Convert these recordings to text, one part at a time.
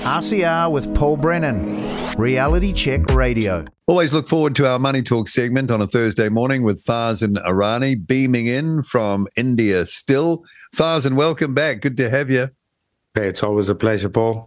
RCR with Paul Brennan, Reality Check Radio. Always look forward to our Money Talk segment on a Thursday morning with Farzan Irani, beaming in from India still. Farzan, welcome back. Good to have you. Hey, it's always a pleasure, Paul.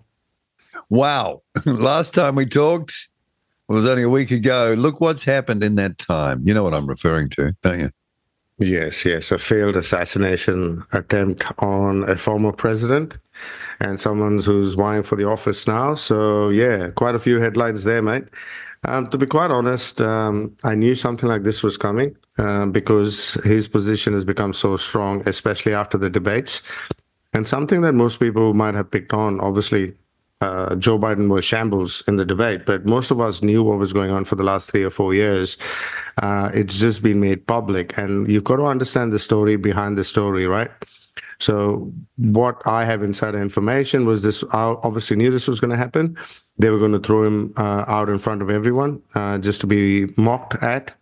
Wow. Last time we talked, it was only a week ago. Look what's happened in that time. You know what I'm referring to, don't you? Yes. A failed assassination attempt on a former president and someone who's vying for the office now. So, yeah, quite a few headlines there, mate. To be quite honest, I knew something like this was coming because his position has become so strong, especially after the debates. And something that most people might have picked on, obviously, Joe Biden was shambles in the debate, but most of us knew what was going on for the last 3 or 4 years. It's just been made public, and you've got to understand the story behind the story, right? So what I have insider information was this. I obviously knew this was going to happen. They were going to throw him out in front of everyone just to be mocked at.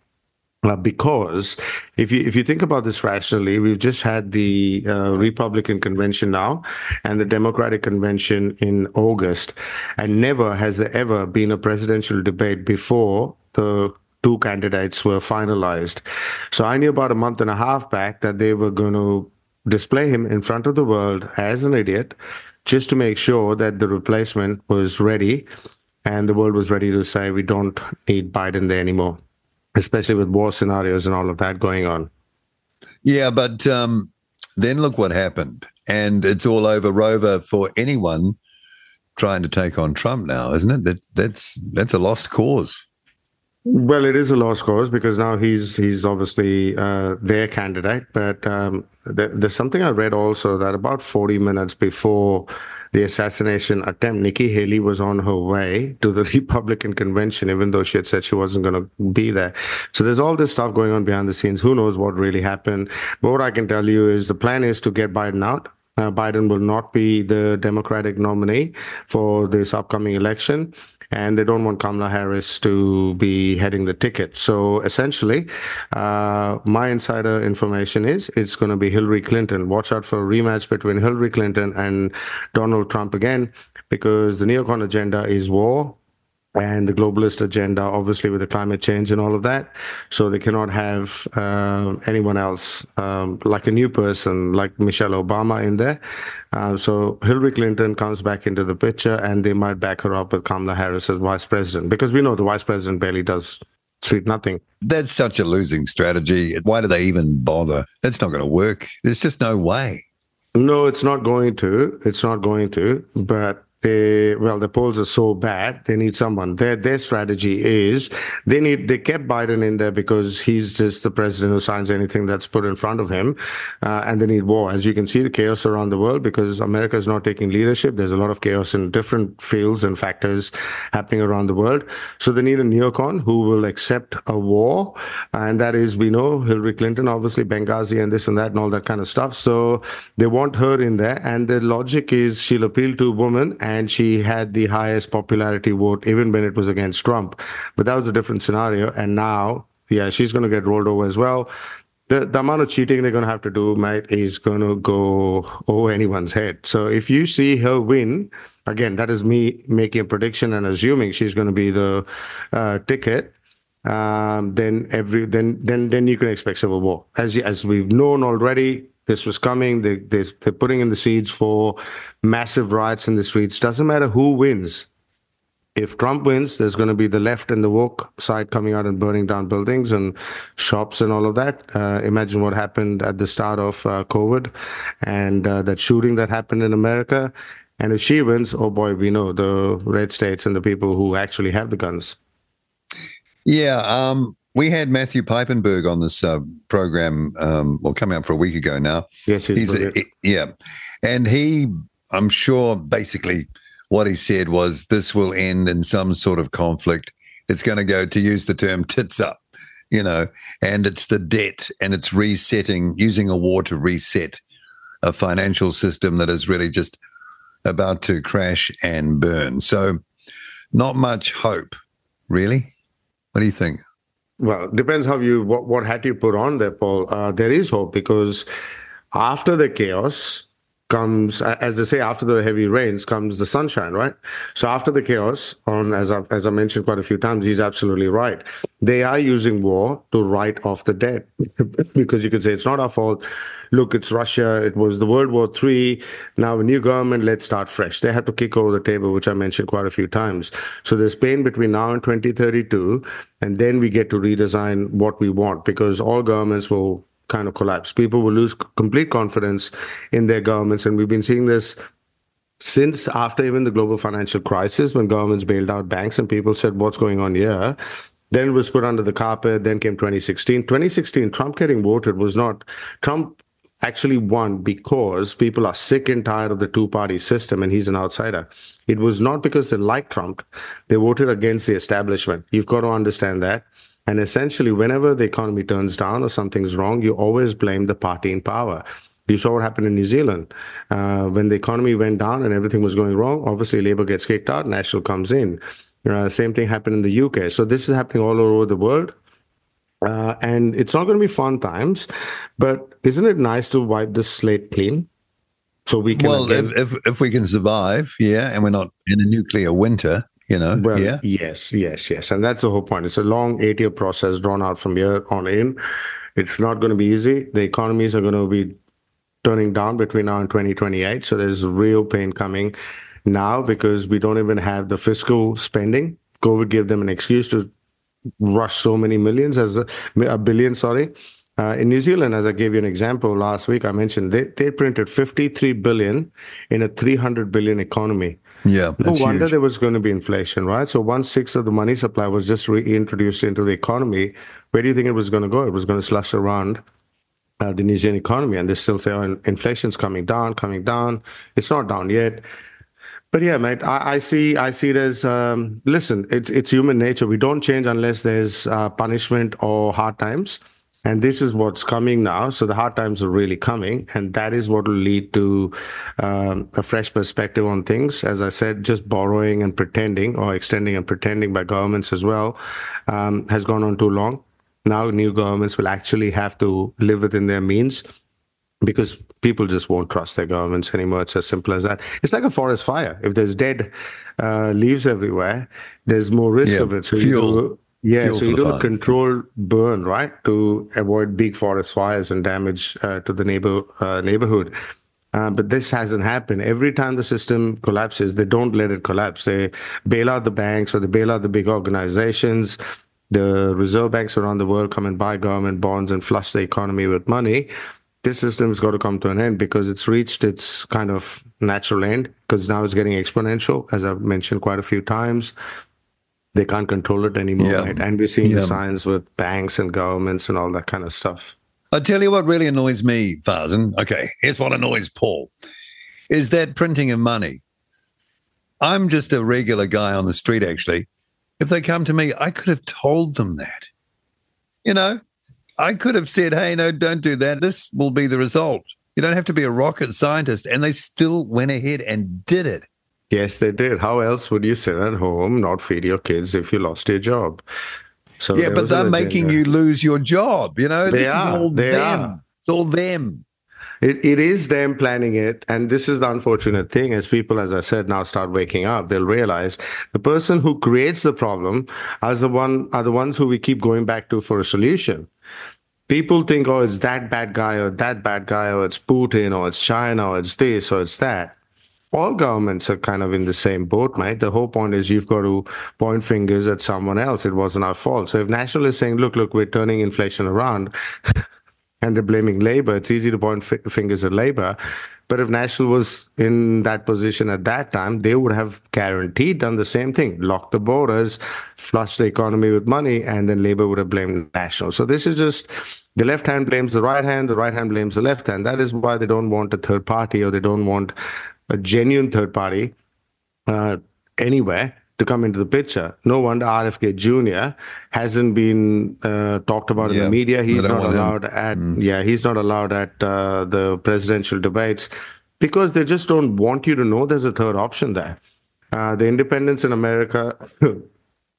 Because if you think about this rationally, we've just had the Republican convention now and the Democratic convention in August, and never has there ever been a presidential debate before the two candidates were finalized. So I knew about a month and a half back that they were going to display him in front of the world as an idiot, just to make sure that the replacement was ready and the world was ready to say, we don't need Biden there anymore, especially with war scenarios and all of that going on. Yeah, but then look what happened. And it's all over Rover for anyone trying to take on Trump now, isn't it? That's a lost cause. Well, it is a lost cause because now he's obviously their candidate. But there's something I read also that about 40 minutes before the assassination attempt, Nikki Haley was on her way to the Republican convention, even though she had said she wasn't going to be there. So there's all this stuff going on behind the scenes. Who knows what really happened? But what I can tell you is the plan is to get Biden out. Biden will not be the Democratic nominee for this upcoming election, and they don't want Kamala Harris to be heading the ticket. So essentially, my insider information is it's going to be Hillary Clinton. Watch out for a rematch between Hillary Clinton and Donald Trump again, because the neocon agenda is war and the globalist agenda, obviously, with the climate change and all of that. So they cannot have anyone else, like a new person, like Michelle Obama in there. So Hillary Clinton comes back into the picture, and they might back her up with Kamala Harris as vice president, because we know the vice president barely does sweet nothing. That's such a losing strategy. Why do they even bother? That's not going to work. There's just no way. No, it's not going to. It's not going to. But the polls are so bad, they need someone. Their strategy is they kept Biden in there because he's just the president who signs anything that's put in front of him, and they need war. As you can see, the chaos around the world, because America is not taking leadership. There's a lot of chaos in different fields and factors happening around the world. So they need a neocon who will accept a war, and that is, we know, Hillary Clinton, obviously, Benghazi and this and that and all that kind of stuff. So they want her in there, and the logic is she'll appeal to women, and she had the highest popularity vote even when it was against Trump. But that was a different scenario. And now, yeah, she's going to get rolled over as well. The amount of cheating they're going to have to do, mate, is going to go over anyone's head. So if you see her win, again, that is me making a prediction and assuming she's going to be the ticket, then you can expect civil war. As we've known already, this was coming. They're putting in the seeds for massive riots in the streets. Doesn't matter who wins. If Trump wins, there's going to be the left and the woke side coming out and burning down buildings and shops and all of that. Imagine what happened at the start of COVID and that shooting that happened in America. And if she wins, oh boy, we know the red states and the people who actually have the guns. Yeah, we had Matthew Piepenburg on this program, coming up for a week ago now. Yes, yeah. And I'm sure, basically what he said was this will end in some sort of conflict. It's going to go, to use the term, tits up, and it's the debt, and it's resetting, using a war to reset a financial system that is really just about to crash and burn. So not much hope, really. What do you think? Well, it depends what hat you put on there, Paul. There is hope, because after the chaos comes, as they say, after the heavy rains comes the sunshine, right? So after the chaos, as I mentioned quite a few times, he's absolutely right. They are using war to write off the debt because you could say it's not our fault. Look, it's Russia. It was the World War III. Now a new government, let's start fresh. They have to kick over the table, which I mentioned quite a few times. So there's pain between now and 2032, and then we get to redesign what we want, because all governments will kind of collapse. People will lose complete confidence in their governments. And we've been seeing this since after even the global financial crisis, when governments bailed out banks and people said, what's going on here? Then it was put under the carpet. Then came 2016. 2016, Trump getting voted was not... Trump actually won because people are sick and tired of the two-party system and he's an outsider. It was not because they liked Trump. They voted against the establishment. You've got to understand that. And essentially, whenever the economy turns down or something's wrong, you always blame the party in power. You saw what happened in New Zealand. When the economy went down and everything was going wrong, obviously Labour gets kicked out, National comes in. Same thing happened in the UK. So this is happening all over the world. And it's not going to be fun times, but isn't it nice to wipe the slate clean? So we can... Well, if we can survive, and we're not in a nuclear winter... Yes. And that's the whole point. It's a long 8-year process drawn out from here on in. It's not going to be easy. The economies are going to be turning down between now and 2028. So there's real pain coming now because we don't even have the fiscal spending. COVID gave them an excuse to rush so many millions, a billion. In New Zealand, as I gave you an example last week, I mentioned they printed 53 billion in a 300 billion economy. Yeah, no wonder huge. There was going to be inflation, right? So 1/6 of the money supply was just reintroduced into the economy. Where do you think it was going to go? It was going to slush around the New Zealand economy, and they still say, oh, inflation's coming down. It's not down yet. But yeah, mate, I see it as, listen, it's human nature. We don't change unless there's punishment or hard times. And this is what's coming now. So the hard times are really coming. And that is what will lead to a fresh perspective on things. As I said, just borrowing and pretending, or extending and pretending by governments as well, has gone on too long. Now new governments will actually have to live within their means, because people just won't trust their governments anymore. It's as simple as that. It's like a forest fire. If there's dead leaves everywhere, there's more risk of it. So fuel. So you do a controlled burn, right, to avoid big forest fires and damage to the neighborhood. But this hasn't happened. Every time the system collapses, they don't let it collapse. They bail out the banks, or they bail out the big organizations. The reserve banks around the world come and buy government bonds and flush the economy with money. This system has got to come to an end, because it's reached its kind of natural end, because now it's getting exponential, as I've mentioned quite a few times. They can't control it anymore, right? And we're seeing the signs with banks and governments and all that kind of stuff. I'll tell you what really annoys me, Farzan. Okay, here's what annoys Paul, is that printing of money. I'm just a regular guy on the street, actually. If they come to me, I could have told them that. I could have said, hey, no, don't do that. This will be the result. You don't have to be a rocket scientist. And they still went ahead and did it. Yes, they did. How else would you sit at home, not feed your kids if you lost your job? So yeah, but they're making you lose your job. This is all them. It's all them. It is them planning it. And this is the unfortunate thing. As people, as I said, now start waking up, they'll realize the person who creates the problem are the ones who we keep going back to for a solution. People think, oh, it's that bad guy, or that bad guy, or it's Putin, or it's China, or it's this, or it's that. All governments are kind of in the same boat, mate. The whole point is you've got to point fingers at someone else. It wasn't our fault. So if National is saying, look, we're turning inflation around, and they're blaming Labour, it's easy to point fingers at Labour. But if National was in that position at that time, they would have guaranteed done the same thing, locked the borders, flushed the economy with money, and then Labour would have blamed National. So this is just the left hand blames the right hand blames the left hand. That is why they don't want a third party, or they don't want a genuine third party anywhere to come into the picture. No wonder RFK Jr. hasn't been talked about in the media. He's not allowed at he's not allowed at the presidential debates, because they just don't want you to know there's a third option there. The independents in America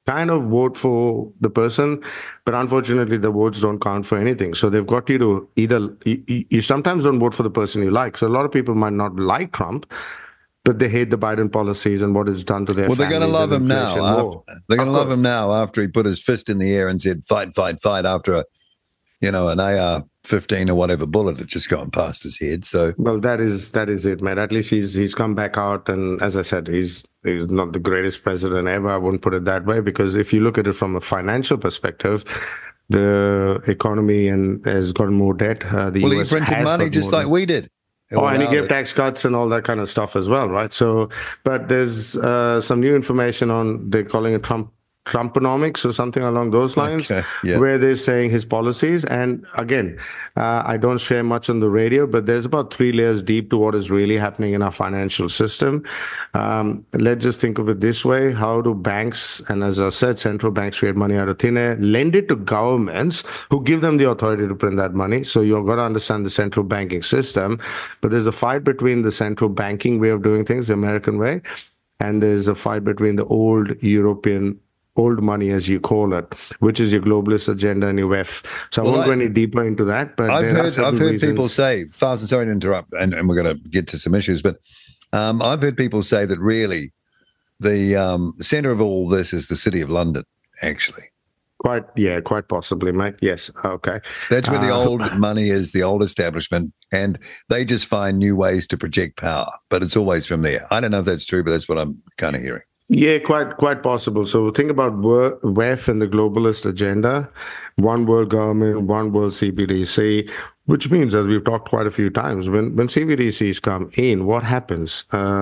kind of vote for the person, but unfortunately the votes don't count for anything. So they've got you to either, you sometimes don't vote for the person you like. So a lot of people might not like Trump, but they hate the Biden policies and what it's done to their Well, they're going to love him now. They're going to love him now after he put his fist in the air and said, fight, fight, fight, after an AR-15 or whatever bullet had just gone past his head. So, well, that is it, man. At least he's come back out, and as I said, he's not the greatest president ever. I wouldn't put it that way, because if you look at it from a financial perspective, the economy has gotten more debt. The US he printed money just like we did. And he gave tax cuts and all that kind of stuff as well, right? So, but there's some new information on, they're calling it Trumponomics or something along those lines, where they're saying his policies. And again, I don't share much on the radio, but there's about 3 layers deep to what is really happening in our financial system. Let's just think of it this way. How do banks, and as I said, central banks create money out of thin air, lend it to governments who give them the authority to print that money? So you've got to understand the central banking system. But there's a fight between the central banking way of doing things, the American way, and there's a fight between the old European old money, as you call it, which is your globalist agenda and your WEF. So I won't go any deeper into that. But I've heard people say, Farzan, sorry to interrupt, and we're going to get to some issues, but I've heard people say that really the center of all this is the City of London, actually. Quite possibly, mate. Yes. Okay. That's where the old money is, the old establishment, and they just find new ways to project power, but it's always from there. I don't know if that's true, but that's what I'm kind of hearing. Yeah, quite possible. So think about WEF and the globalist agenda, one world government, one world CBDC, which means, as we've talked quite a few times, when CBDCs come in, what happens?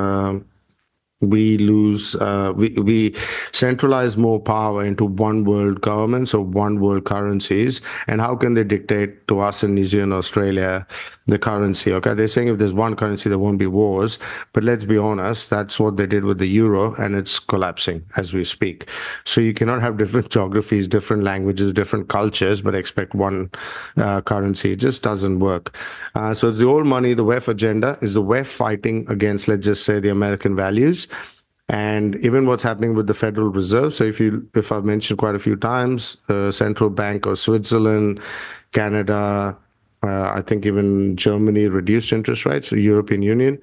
We lose, we centralize more power into one world government, so one world currencies. And how can they dictate to us in New Zealand, Australia, the currency? Okay, they're saying if there's one currency, there won't be wars. But let's be honest, that's what they did with the euro, and it's collapsing as we speak. So you cannot have different geographies, different languages, different cultures, but expect one currency. It just doesn't work. So it's the old money, the WEF agenda, is the WEF fighting against, let's just say, the American values. And even what's happening with the Federal Reserve. So if I've mentioned quite a few times, Central Bank of Switzerland, Canada, I think even Germany reduced interest rates, the European Union.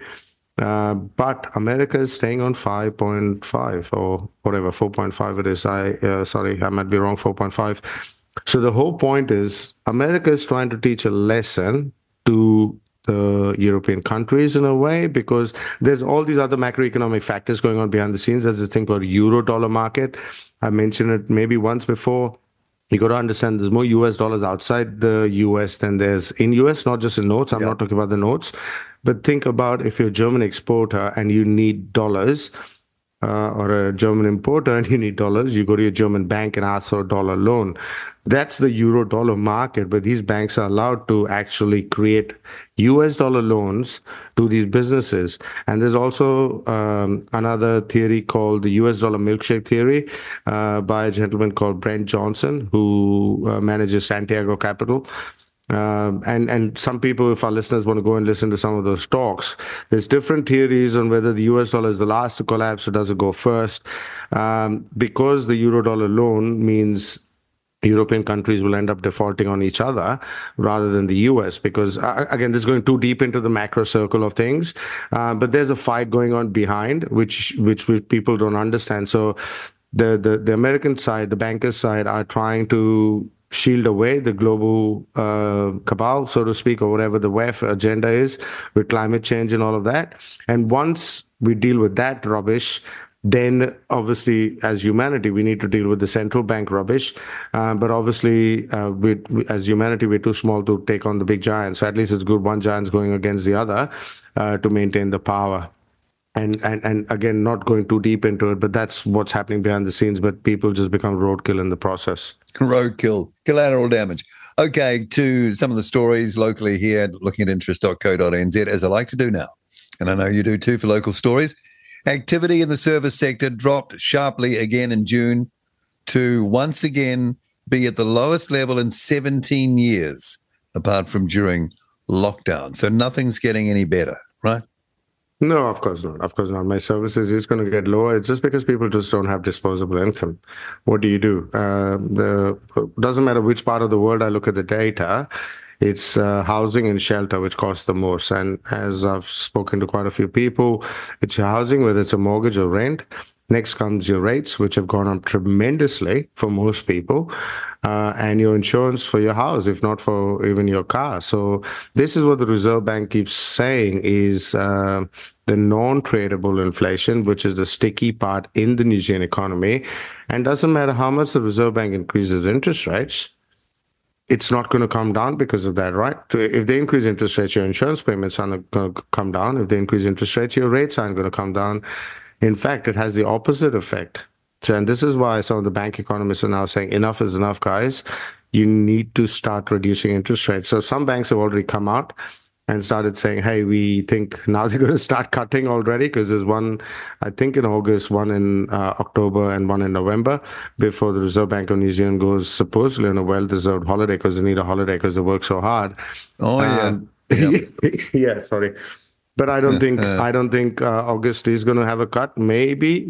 But America is staying on 5.5 or whatever, 4.5 it is. Sorry, I might be wrong, 4.5. So the whole point is America is trying to teach a lesson to the European countries in a way, because there's all these other macroeconomic factors going on behind the scenes. There's this thing called euro-dollar market. I mentioned it maybe once before. You got to understand there's more US dollars outside the US than there's in US, not just in notes. I'm not talking about the notes. But think about if you're a German exporter and you need dollars, or a German importer and you need dollars, you go to your German bank and ask for a dollar loan. That's the euro-dollar market, but these banks are allowed to actually create US dollar loans to these businesses. And there's also another theory called the US dollar milkshake theory by a gentleman called Brent Johnson, who manages Santiago Capital. And some people, if our listeners want to go and listen to some of those talks, there's different theories on whether the US dollar is the last to collapse or does it go first. Because the euro-dollar loan means European countries will end up defaulting on each other rather than the US, because again, this is going too deep into the macro circle of things. But there's a fight going on behind, which people don't understand. So the American side, the bankers side, are trying to shield away the global cabal, so to speak, or whatever the WEF agenda is with climate change and all of that. And once we deal with that rubbish, then obviously as humanity, we need to deal with the central bank rubbish. But obviously, as humanity, we're too small to take on the big giants. So at least it's good one giant's going against the other to maintain the power. And again, not going too deep into it, but that's what's happening behind the scenes. But people just become roadkill in the process. Roadkill, collateral damage. Okay, to some of the stories locally here, looking at interest.co.nz, as I like to do now. And I know you do too for local stories. Activity in the service sector dropped sharply again in June to once again be at the lowest level in 17 years, apart from during lockdown. So nothing's getting any better, right? No, of course not. Of course not. My services is going to get lower. It's just because people just don't have disposable income. What do you do? The doesn't matter which part of the world I look at the data. It's housing and shelter which cost the most. And as I've spoken to quite a few people, it's your housing, whether it's a mortgage or rent. Next comes your rates, which have gone up tremendously for most people, and your insurance for your house, if not for even your car. So this is what the Reserve Bank keeps saying is the non-tradable inflation, which is the sticky part in the New Zealand economy. And doesn't matter how much the Reserve Bank increases interest rates, it's not going to come down because of that, right? If they increase interest rates, your insurance payments aren't going to come down. If they increase interest rates, your rates aren't going to come down. In fact, it has the opposite effect. So, and this is why some of the bank economists are now saying enough is enough, guys. You need to start reducing interest rates. So some banks have already come out and started saying, hey, we think now they're going to start cutting already, because there's one, I think in August, one in October, and one in November, before the Reserve Bank of New Zealand goes supposedly on a well-deserved holiday, because they need a holiday because they work so hard. Oh, yeah. Yeah, sorry. But I don't think August is going to have a cut. Maybe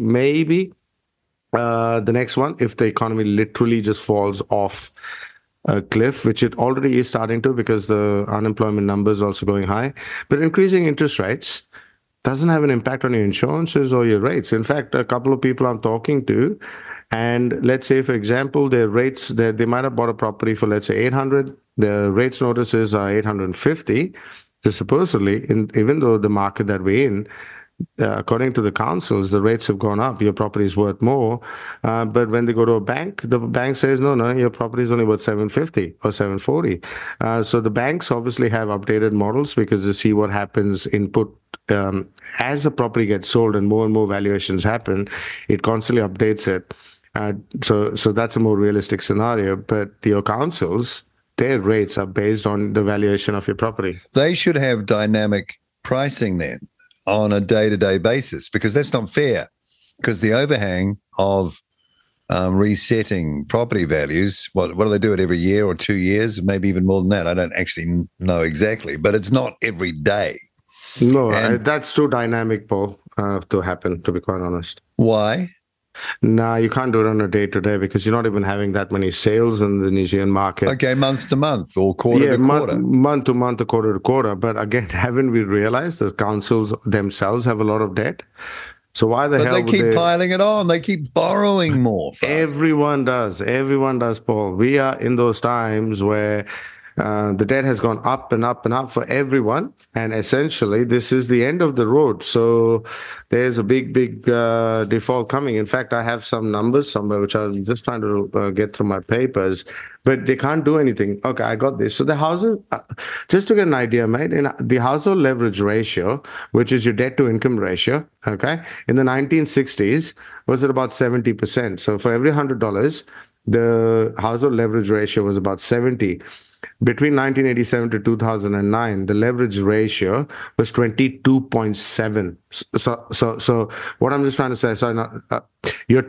the next one, if the economy literally just falls off a cliff, which it already is starting to, because the unemployment number is also going high. But increasing interest rates doesn't have an impact on your insurances or your rates. In fact, a couple of people I'm talking to, and let's say, for example, their rates, they might have bought a property for, let's say, 800. The rates notices are 850. So supposedly, even though the market that we're in, according to the councils, the rates have gone up. Your property is worth more. But when they go to a bank, the bank says, no, your property is only worth 750 or 740. So the banks obviously have updated models, because they see what happens input as a property gets sold and more valuations happen. It constantly updates it. So that's a more realistic scenario. But your councils, their rates are based on the valuation of your property. They should have dynamic pricing then on a day-to-day basis, because that's not fair. Because the overhang of resetting property values, what do they do it every year or 2 years, maybe even more than that? I don't actually know exactly, but it's not every day. No, that's too dynamic, Paul, to happen, to be quite honest. Why? No, you can't do it on a day-to-day, because you're not even having that many sales in the New Zealand market. Okay, month to month or quarter to quarter. Month to month or quarter to quarter. But again, haven't we realized the councils themselves have a lot of debt? So why the hell would they keep piling it on? They keep borrowing more. Everyone does. Everyone does, Paul. We are in those times where the debt has gone up and up and up for everyone. And essentially, this is the end of the road. So there's a big default coming. In fact, I have some numbers somewhere, which I'm just trying to get through my papers, but they can't do anything. Okay, I got this. So the household, just to get an idea, mate, in the household leverage ratio, which is your debt to income ratio, okay, in the 1960s was at about 70%. So for every $100, the household leverage ratio was about 70. Between 1987 to 2009, the leverage ratio was 22.7. So what I'm just trying to say, you're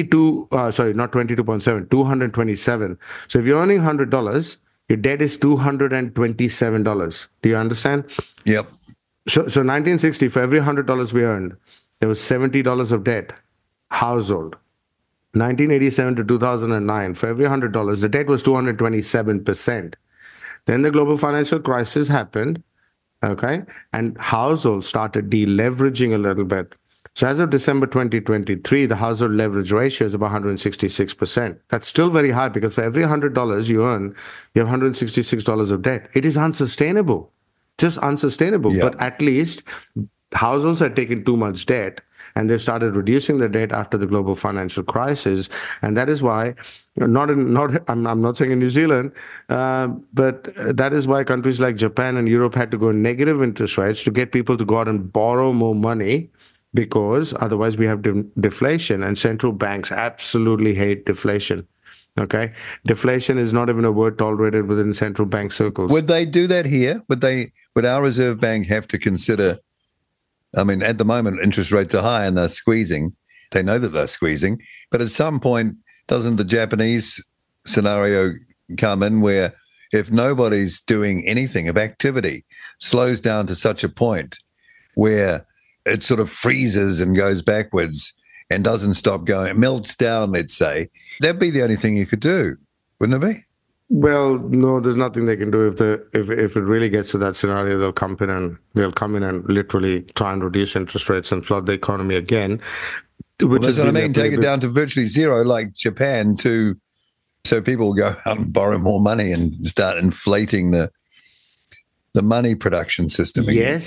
227. So if you're earning $100, your debt is $227. Do you understand? Yep. So 1960, for every $100 we earned, there was $70 of debt, household. 1987 to 2009, for every $100, the debt was 227%. Then the global financial crisis happened, okay, and households started deleveraging a little bit. So as of December 2023, the household leverage ratio is about 166%. That's still very high, because for every $100 you earn, you have $166 of debt. It is unsustainable, just unsustainable. Yeah. But at least households had taken too much debt, and they've started reducing the debt after the global financial crisis. And that is why, I'm not saying in New Zealand, but that is why countries like Japan and Europe had to go negative interest rates to get people to go out and borrow more money, because otherwise we have deflation, and central banks absolutely hate deflation. Okay, deflation is not even a word tolerated within central bank circles. Would they do that here? Would our Reserve Bank have to consider? I mean, at the moment, interest rates are high and they're squeezing. They know that they're squeezing. But at some point, doesn't the Japanese scenario come in where if nobody's doing anything, if activity slows down to such a point where it sort of freezes and goes backwards and doesn't stop going, it melts down, let's say, that'd be the only thing you could do, wouldn't it be? Well, no, there's nothing they can do. If it really gets to that scenario, they'll come in and literally try and reduce interest rates and flood the economy again. Well, that's what I mean. Take it down to virtually zero, like Japan, so people will go out and borrow more money and start inflating the money production system again.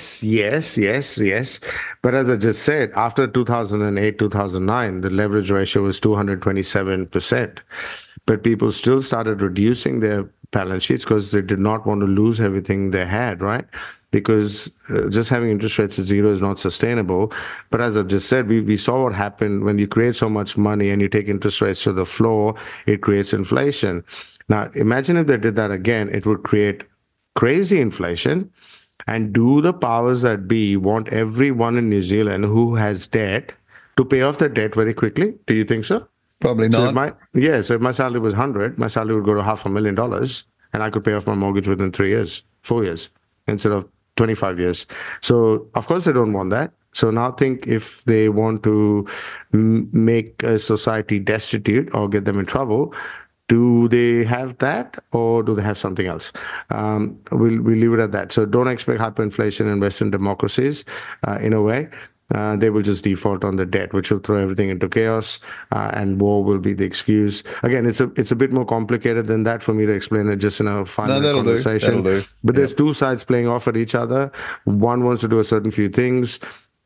Yes. But as I just said, after 2008, 2009, the leverage ratio was 227%. But people still started reducing their balance sheets because they did not want to lose everything they had, right? Because just having interest rates at zero is not sustainable. But as I just said, we saw what happened when you create so much money and you take interest rates to the floor, it creates inflation. Now, imagine if they did that again, it would create crazy inflation. And do the powers that be want everyone in New Zealand who has debt to pay off their debt very quickly? Do you think so? Probably not. So if my salary was 100, my salary would go to $500,000 and I could pay off my mortgage within 4 years, instead of 25 years. So of course they don't want that. So now think, if they want to make a society destitute or get them in trouble, do they have that or do they have something else? We'll leave it at that. So don't expect hyperinflation in Western democracies in a way. They will just default on the debt, which will throw everything into chaos, and war will be the excuse. Again, it's a bit more complicated than that for me to explain it just in a 5-minute conversation. That'll do. But there's two sides playing off at each other. One wants to do a certain few things,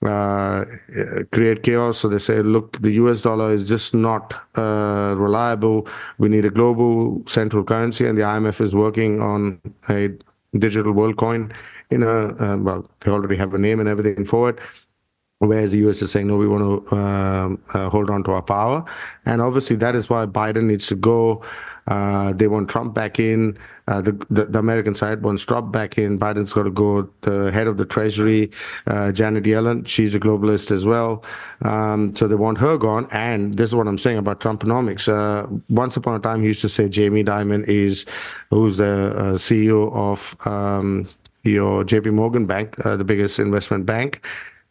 create chaos. So they say, look, the US dollar is just not reliable. We need a global central currency, and the IMF is working on a digital world coin well, they already have a name and everything for it. Whereas the US is saying, no, we want to hold on to our power. And obviously that is why Biden needs to go. They want Trump back in. The American side wants Trump back in. Biden's got to go. The head of the Treasury, Janet Yellen, she's a globalist as well. So they want her gone. And this is what I'm saying about Trumponomics. Once upon a time, he used to say Jamie Dimon who's the CEO of your JP Morgan Bank, the biggest investment bank.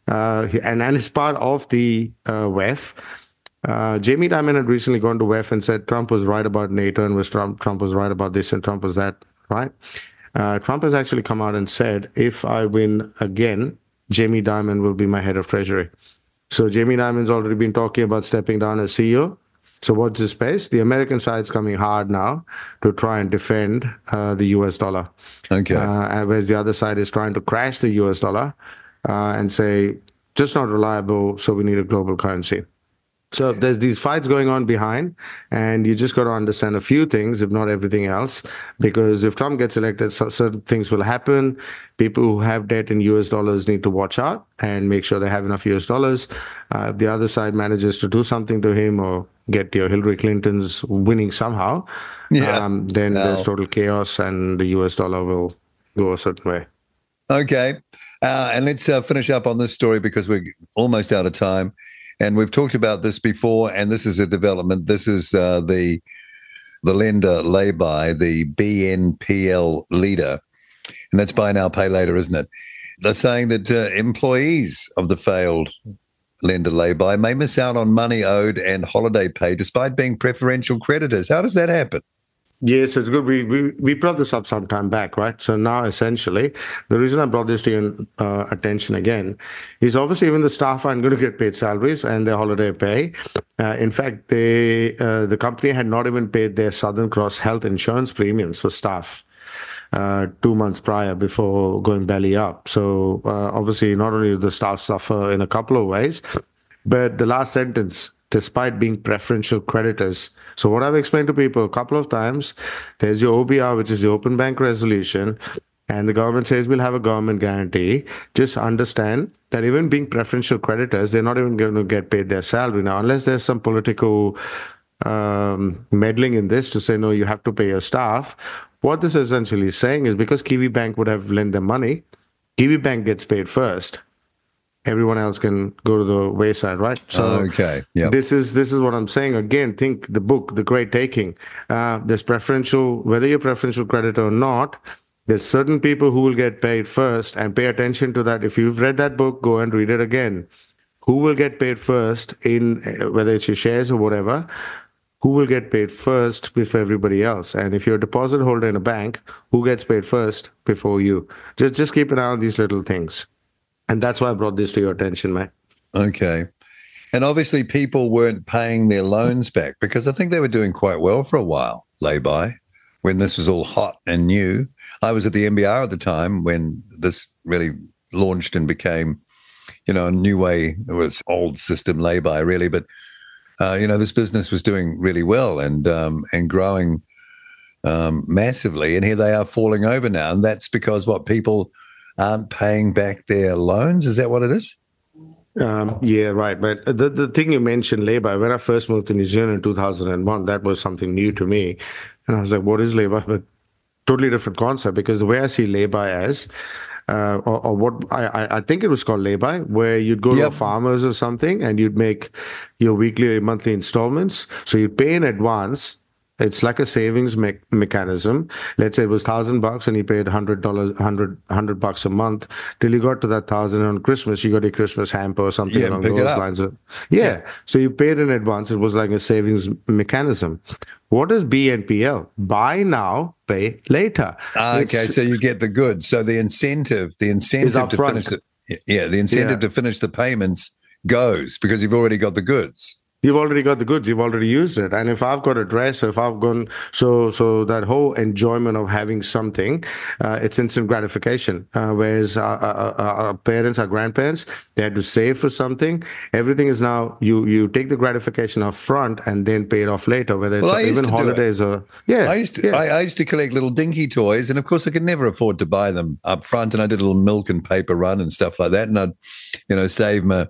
And is part of the WEF. Jamie Dimon had recently gone to WEF and said Trump was right about NATO and Trump was right about this and Trump was that, right? Trump has actually come out and said, if I win again, Jamie Dimon will be my head of Treasury. So Jamie Dimon's already been talking about stepping down as CEO. So what's his space? The American side's coming hard now to try and defend the US dollar. Okay. Whereas the other side is trying to crash the US dollar and say, just not reliable, so we need a global currency. So there's these fights going on behind, and you just got to understand a few things, if not everything else, because if Trump gets elected, certain things will happen. People who have debt in US dollars need to watch out and make sure they have enough US dollars. If the other side manages to do something to him or get your Hillary Clinton's winning somehow, then there's total chaos and the US dollar will go a certain way. Okay. And let's finish up on this story because we're almost out of time. And we've talked about this before, and this is a development. This is the lender Laybuy, the BNPL leader. And that's buy now, pay later, isn't it? They're saying that employees of the failed lender Laybuy may miss out on money owed and holiday pay despite being preferential creditors. How does that happen? Yes, it's good. We brought this up some time back, right? So now, essentially, the reason I brought this to your attention again is obviously even the staff aren't going to get paid salaries and their holiday pay. In fact, the company had not even paid their Southern Cross health insurance premiums for staff 2 months prior before going belly up. So obviously, not only do the staff suffer in a couple of ways, but the last sentence, despite being preferential creditors. So what I've explained to people a couple of times, there's your OBR, which is the open bank resolution, and the government says we'll have a government guarantee. Just understand that even being preferential creditors, they're not even going to get paid their salary now, unless there's some political meddling in this to say, no, you have to pay your staff. What this is essentially saying is because Kiwi Bank would have lent them money, Kiwi Bank gets paid first. Everyone else can go to the wayside, right? So okay, yeah. This is what I'm saying. Again, think the book, The Great Taking. There's preferential, whether you're preferential creditor or not, There's certain people who will get paid first, and pay attention to that. If you've read that book, go and read it again. Who will get paid first in whether it's your shares or whatever? Who will get paid first before everybody else? And if you're a deposit holder in a bank, who gets paid first before you? Just keep an eye on these little things. And that's why I brought this to your attention, mate. Okay. And obviously people weren't paying their loans back because I think they were doing quite well for a while, lay-by, when this was all hot and new. I was at the NBR at the time when this really launched and became, a new way. It was old system lay-by, really, but this business was doing really well and growing massively. And here they are falling over now, and that's because people aren't paying back their loans. Is that what it is? Yeah, right. But the thing you mentioned, lay-by, when I first moved to New Zealand in 2001, that was something new to me. And I was like, what is lay-by? But totally different concept, because the way I see lay-by as, or what I think it was called lay-by, where you'd go to a farmer's or something and you'd make your weekly or monthly installments. So you'd pay in advance. It's like a savings mechanism. Let's say it was $1,000 and you paid $100 a month till you got to that 1,000 on Christmas. You got a Christmas hamper or something along those lines. So you paid in advance. It was like a savings mechanism. What is BNPL? Buy now, pay later. Okay, so you get the goods. So the incentive to finish to finish the payments goes because you've already got the goods. You've already got the goods. You've already used it. And if I've got a dress, or if I've gone, so that whole enjoyment of having something, it's instant gratification. Whereas our parents, our grandparents, they had to save for something. Everything is now, you take the gratification up front and then pay it off later, whether it's even holidays or, I used to collect little dinky toys. And of course I could never afford to buy them up front. And I did a little milk and paper run and stuff like that. And I'd, save my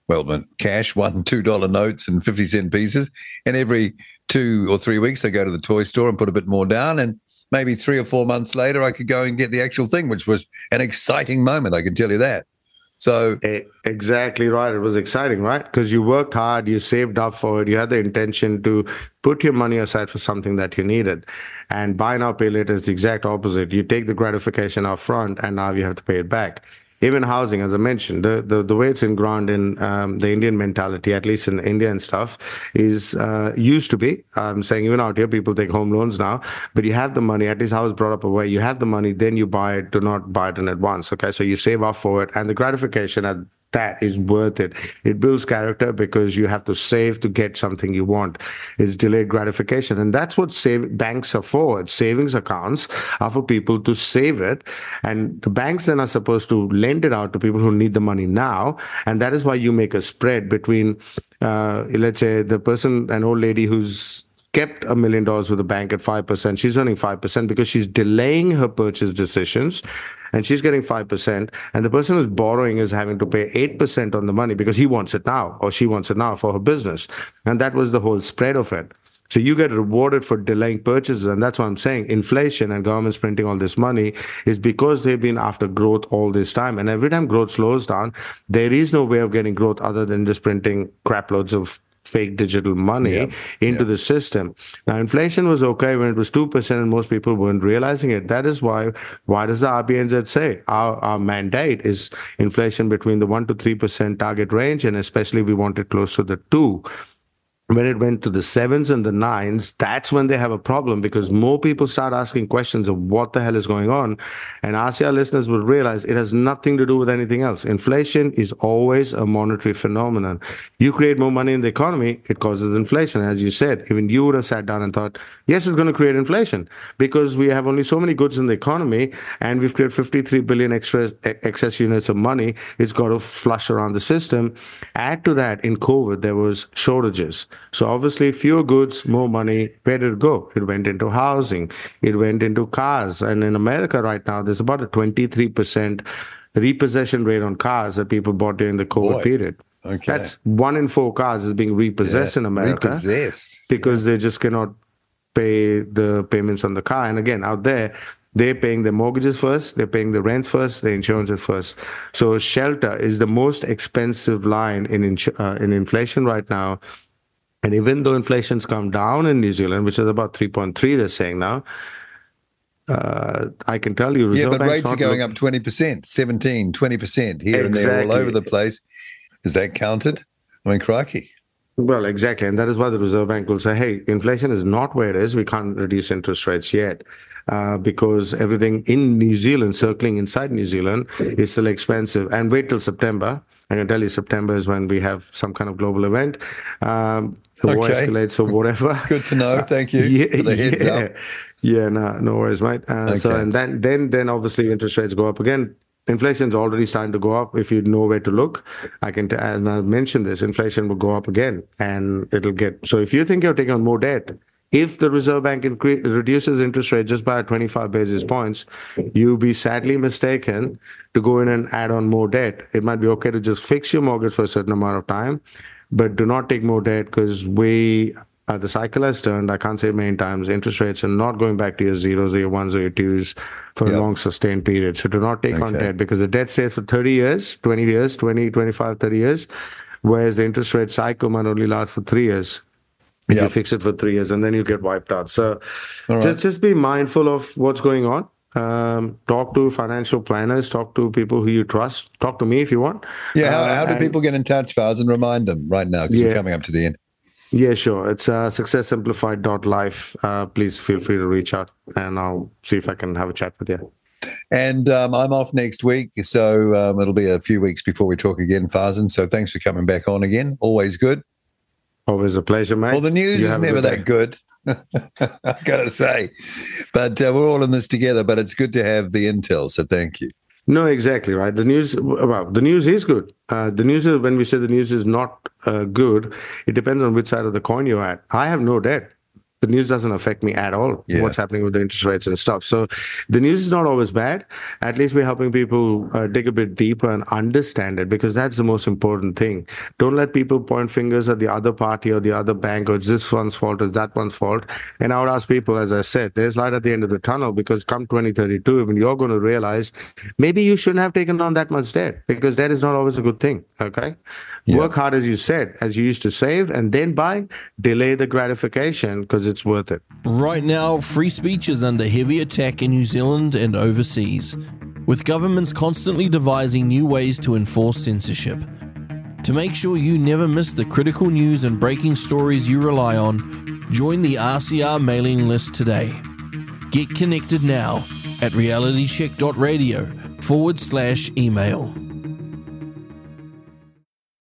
cash, $1, $2 notes and 50-cent pieces. And every 2 or 3 weeks, I go to the toy store and put a bit more down. And maybe 3 or 4 months later, I could go and get the actual thing, which was an exciting moment. I can tell you that. So exactly right. It was exciting, right? Because you worked hard, you saved up for it, you had the intention to put your money aside for something that you needed. And buy now, pay later is the exact opposite. You take the gratification up front and now you have to pay it back. Even housing, as I mentioned, the way it's ingrained in the Indian mentality, at least in India and stuff, is used to be. I'm saying even out here, people take home loans now, but you have the money, at least I was brought up away, you have the money, then you buy it, do not buy it in advance, okay? So you save up for it, and the gratification at that is worth it. It builds character because you have to save to get something you want. It's delayed gratification. And that's what banks are for. It's savings accounts are for people to save it. And the banks then are supposed to lend it out to people who need the money now. And that is why you make a spread between, let's say, the person, an old lady who's kept $1 million with the bank at 5%. She's earning 5% because she's delaying her purchase decisions. And she's getting 5%, and the person who's borrowing is having to pay 8% on the money because he wants it now, or she wants it now for her business. And that was the whole spread of it. So you get rewarded for delaying purchases, and that's what I'm saying. Inflation and governments printing all this money is because they've been after growth all this time. And every time growth slows down, there is no way of getting growth other than just printing crap loads of fake digital money into the system. Now, inflation was okay when it was 2% and most people weren't realizing it. That is why does the RBNZ say our mandate is inflation between the 1 to 3% target range, and especially we want it close to the 2. When it went to the 7s and the 9s, that's when they have a problem, because more people start asking questions of what the hell is going on. And RCR listeners will realize it has nothing to do with anything else. Inflation is always a monetary phenomenon. You create more money in the economy, it causes inflation. As you said, even you would have sat down and thought, yes, it's going to create inflation because we have only so many goods in the economy and we've created 53 billion excess units of money. It's got to flush around the system. Add to that, in COVID, there was shortages. So obviously, fewer goods, more money, where did it go? It went into housing. It went into cars. And in America right now, there's about a 23% repossession rate on cars that people bought during the COVID period. Okay. That's 1 in 4 cars is being repossessed in America because they just cannot pay the payments on the car. And again, out there, they're paying their mortgages first, they're paying the rents first, the insurances first. So shelter is the most expensive line in inflation right now. And even though inflation's come down in New Zealand, which is about 3.3, they're saying now, I can tell you, Reserve but Bank's rates are not going look- up 20%, 17, 20% here and there, all Exactly. over the place. Is that counted? I mean, crikey. Well, exactly. And that is why the Reserve Bank will say, hey, inflation is not where it is. We can't reduce interest rates yet because everything in New Zealand, circling inside New Zealand, is still expensive. And wait till September. I can tell you September is when we have some kind of global event. The war Okay. escalates or whatever. Good to know. Thank you for the heads up. Yeah, no worries, mate. So, Okay. and then obviously interest rates go up again. Inflation's already starting to go up. If you know where to look, and I mentioned this, inflation will go up again, and it'll get. So if you think you're taking on more debt, if the Reserve Bank reduces interest rates just by 25 basis points, you'll be sadly mistaken to go in and add on more debt. It might be okay to just fix your mortgage for a certain amount of time, but do not take more debt because the cycle has turned. I can't say it many times. Interest rates are not going back to your zeros or your ones or your twos for a long sustained period. So do not take on debt because the debt stays for 30 years, 20 years, 20, 25, 30 years, whereas the interest rate cycle might only last for 3 years. If you fix it for 3 years and then you get wiped out. So just be mindful of what's going on. Talk to financial planners, talk to people who you trust. Talk to me if you want. Yeah, how do people get in touch, Faz, and remind them right now because we're coming up to the end? Yeah, sure. It's successsimplified.life. Please feel free to reach out and I'll see if I can have a chat with you. And I'm off next week, so it'll be a few weeks before we talk again, Farzan. So thanks for coming back on again. Always good. Always a pleasure, mate. Well, the news is never that good, I've got to say. But we're all in this together, but it's good to have the intel, so thank you. No, exactly right. The news is good. The news is, when we say the news is not good, it depends on which side of the coin you're at. I have no debt. The news doesn't affect me at all, what's happening with the interest rates and stuff. So the news is not always bad. At least we're helping people dig a bit deeper and understand it, because that's the most important thing. Don't let people point fingers at the other party or the other bank, or it's this one's fault, or it's that one's fault. And I would ask people, as I said, there's light at the end of the tunnel, because come 2032, when you're going to realize maybe you shouldn't have taken on that much debt, because debt is not always a good thing. Okay. Work hard, as you said, as you used to save, and then delay the gratification, because it's worth it. Right now, free speech is under heavy attack in New Zealand and overseas, with governments constantly devising new ways to enforce censorship. To make sure you never miss the critical news and breaking stories you rely on, join the RCR mailing list today. Get connected now at realitycheck.radio/email.